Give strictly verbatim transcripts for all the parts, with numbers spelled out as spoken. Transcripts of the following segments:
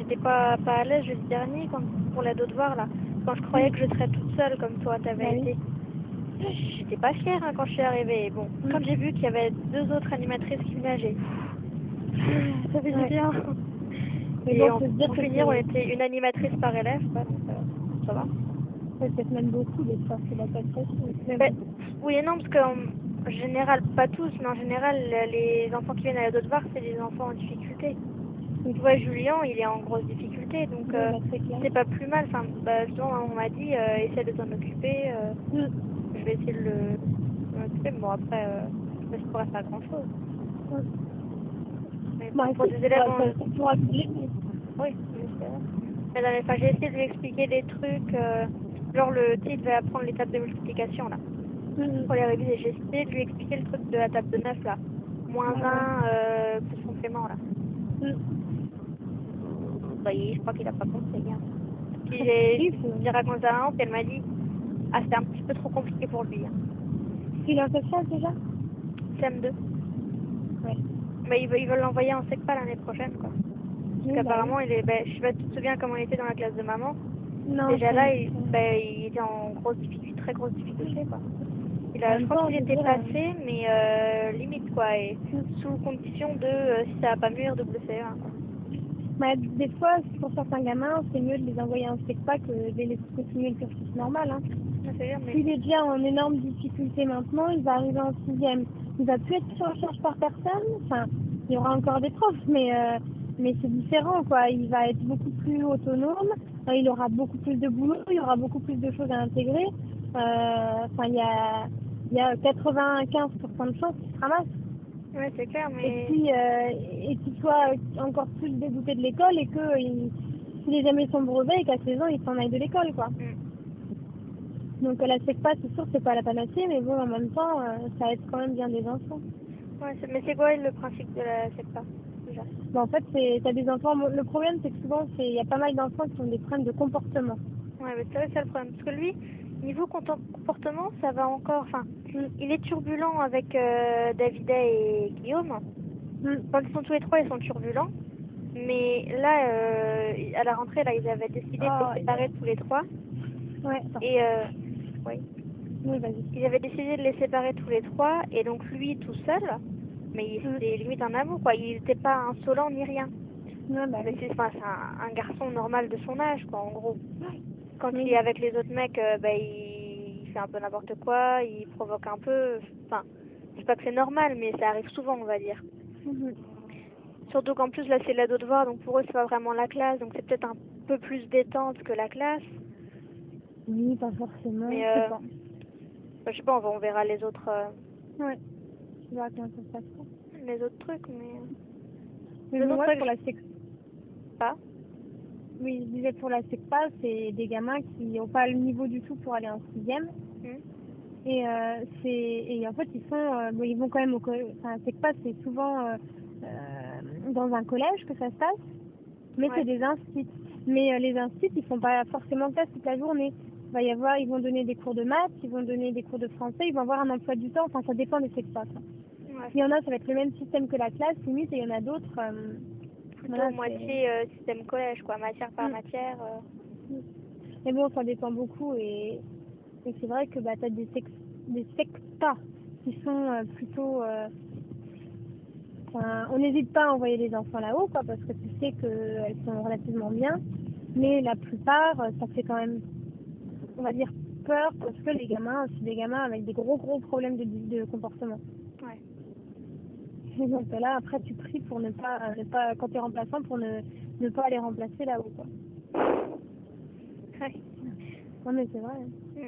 j'étais pas, pas à l'aise jeudi dernier quand, pour la devoir là. Quand je croyais que je serais toute seule comme toi t'avais Ouais. été. J'étais pas fière hein, quand je suis arrivée. Bon, Mm. quand j'ai vu qu'il y avait deux autres animatrices qui venaient, j'ai... Ça fait du Ouais. bien. Mais Et bon, en, faut se dire pour que finir, on c'est était une animatrice par élève, quoi, donc euh, ça va. c'est peut-être même beaucoup des fois, c'est la tête facile. Mais Ben, bon. oui et non, parce qu'en en général, pas tous, mais en général, les enfants qui viennent à la devoir, c'est des enfants en difficulté. Tu vois, Julien, il est en grosse difficulté, donc Oui, euh, bah, c'est clair. c'est pas plus mal. Enfin, bah, justement, on m'a dit, euh, essaie de t'en occuper. euh, Mm. je vais essayer de le de m'en occuper. Bon, après, euh, je sais pas si je pourrais faire grand-chose. Mm. Mais Bah pour écoute, des tu élèves, pourras, en... ça, ça pourra filer, mais... oui, j'espère. Mais dans les- enfin, j'ai essayé de lui expliquer des trucs, euh, genre le titre va apprendre les tables de multiplication, là. Mm. Pour les réviser, j'ai essayé de lui expliquer le truc de la table de neuf, là. Moins Ouais, ouais. un euh, plus complément, là. Mm. Bah, il- je crois qu'il a pas compris, hein. Puis j'ai Oui, faut... j'ai raconté à maman, puis elle m'a dit, ah, c'est un petit peu trop compliqué pour lui, hein. Il a fait ça déjà? C M deux. Ouais. Mais ils veulent ils veulent l'envoyer en SECPA l'année prochaine, quoi. Parce Oui, bah oui. qu'apparemment, il est, ben, je sais pas si tu te souviens comment il était dans la classe de maman. Non, Déjà c'est... là, il, c'est- ben, il était en grosse difficulté, très grosse difficulté, quoi. Il En a, je même crois temps, qu'il je veux était dire... passé, mais euh, limite, quoi, et euh, sous condition de, euh, si ça va pas mieux, W C un, quoi. bah, des fois, pour certains gamins, c'est mieux de les envoyer en SECPA que de les laisser continuer le cursus normal. Hein. Ça veut dire, mais... S'il est déjà en énorme difficulté maintenant, il va arriver en sixième. Il va plus être pris en charge par personne. Enfin, il y aura encore des profs, mais, euh, mais c'est différent, quoi. Il va être beaucoup plus autonome. Enfin, il aura beaucoup plus de boulot. Il y aura beaucoup plus de choses à intégrer. Euh, Enfin, il y a, il y a quatre-vingt-quinze pour cent de chances qu'il se ramasse. Ouais, c'est clair, Et mais... puis, euh, et qu'il soit encore plus dégoûté de l'école et que il, s'il n'est jamais son brevet et qu'à seize ans, il s'en aille de l'école, quoi. Mm. Donc la SECPA, c'est sûr, c'est pas la panacée, mais bon, en même temps, euh, ça aide quand même bien des enfants. Ouais, c'est- mais c'est quoi le principe de la SECPA, déjà? Bon, en fait, c'est, t'as des enfants. Le problème, c'est que souvent, c'est, il y a pas mal d'enfants qui ont des problèmes de comportement. Ouais, mais c'est vrai, c'est le problème. Parce que lui, niveau content- comportement, ça va encore... Enfin, Mm. il est turbulent avec euh, Davida et Guillaume. Mm. Quand ils sont tous les trois, ils sont turbulents. Mais là, euh, à la rentrée, là, ils avaient décidé de Oh, les séparer tous les trois. ouais, attends. Et, euh, oui, Oui, vas-y. ils avaient décidé de les séparer tous les trois. Et donc, lui, tout seul, mais Mm. c'était limite un amour, quoi. Il n'était pas insolent ni rien. Ouais, bah Mais oui. c'est enfin, c'est un, un garçon normal de son âge, quoi, en gros. Quand il est Oui. avec les autres mecs, euh, bah, il, il fait un peu n'importe quoi, il provoque un peu. Enfin, je sais pas que c'est normal, mais ça arrive souvent, on va dire. Mhm. Surtout qu'en plus, là, c'est la de devoir, donc pour eux, c'est pas vraiment la classe, donc c'est peut-être un peu plus détente que la classe. Oui, pas forcément, Mais, je sais euh, pas. bah, je sais pas, on, va, on verra les autres, euh, Ouais, tu vois comment ça se passe. les autres trucs, mais... Mais Les bon, autres ouais, trucs, pour je la sais SEC... pas. oui, je disais pour la SECPA, c'est des gamins qui n'ont pas le niveau du tout pour aller en sixième. Hmm. Et, euh, c'est, et en fait, ils sont, euh, bon, ils vont quand même au collège. Enfin, c'est pas, c'est souvent euh, euh, dans un collège que ça se passe, mais Ouais. c'est des instituts. Mais euh, les instituts, ils font pas forcément classe toute la journée. Il va y avoir, ils vont donner des cours de maths, ils vont donner des cours de français, ils vont avoir un emploi du temps. Enfin, ça dépend des secpas. Quoi. Ouais. Il y en a, ça va être le même système que la classe, limite, et il y en a d'autres. Euh, Plutôt voilà, c'est. moitié euh, système collège, quoi, matière par Mm. matière. euh. Mais bon, ça dépend beaucoup et, et c'est vrai que bah, tu as des, sex, des sectas qui sont euh, plutôt... euh, enfin, on n'hésite pas à envoyer les enfants là-haut, quoi, parce que tu sais qu'elles sont relativement bien. Mais la plupart, euh, ça fait quand même, on va dire, peur parce que les gamins, c'est des gamins avec des gros gros problèmes de, de comportement. Ouais. Et donc là, après, tu pries pour ne pas, ne pas quand tu es remplaçant, pour ne, ne pas les remplacer là-haut, quoi. Ouais. Non mais c'est vrai. Hmm.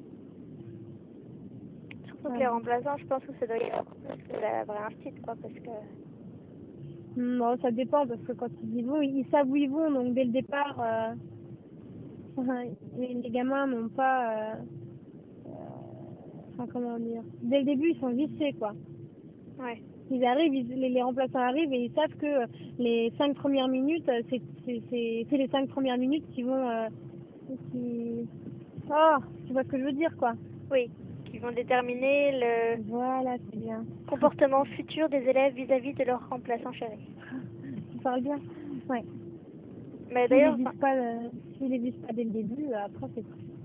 Surtout que Ah les bon. remplaçants, je pense que ça doit être plus que la vraie institut, quoi, parce que... Non, ça dépend parce que quand ils y vont, ils savent où ils vont, donc dès le départ, euh, les, les gamins n'ont pas, euh, euh, enfin comment dire, dès le début ils sont viciés quoi. Ouais. Ils arrivent, ils- les, les remplaçants arrivent et ils savent que les cinq premières minutes, euh, c'est c'est- c'est- c'est les cinq premières minutes qui vont, euh, qui... oh, tu vois ce que je veux dire quoi. Oui, qui vont déterminer le Voilà, c'est bien. comportement futur des élèves vis-à-vis de leurs remplaçants chéris. Tu parles bien. Ouais. Mais S'ils les d'ailleurs, disent enfin, pas, euh, s'ils les disent pas dès le début, euh, après c'est